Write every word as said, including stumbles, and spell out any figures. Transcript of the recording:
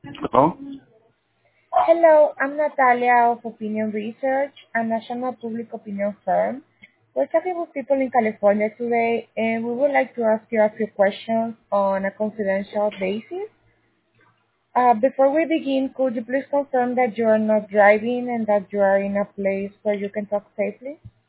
Hello? Hello, I'm Natalia of Opinion Research, a national public opinion firm. We're talking with people in California today, and we would like to ask you a few questions on a confidential basis. Uh, before we begin, could you please confirm that you are not driving and that you are in a place where you can talk safely?